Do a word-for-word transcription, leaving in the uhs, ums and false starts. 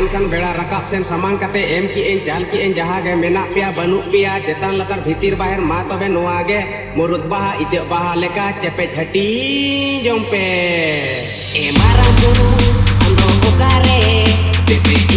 खान बेड़ा रकाब सेन सामान कते एम की एन चाल की एन जहाँ गे मेना पिया बनु पिया चेतान लतार भीतिर बाहर मा तबे नोआ गे मुरुद बाहा इजक बाहा लेका चेपे हटी जम पे ए माराम बुरु अंदो बुकारे देसी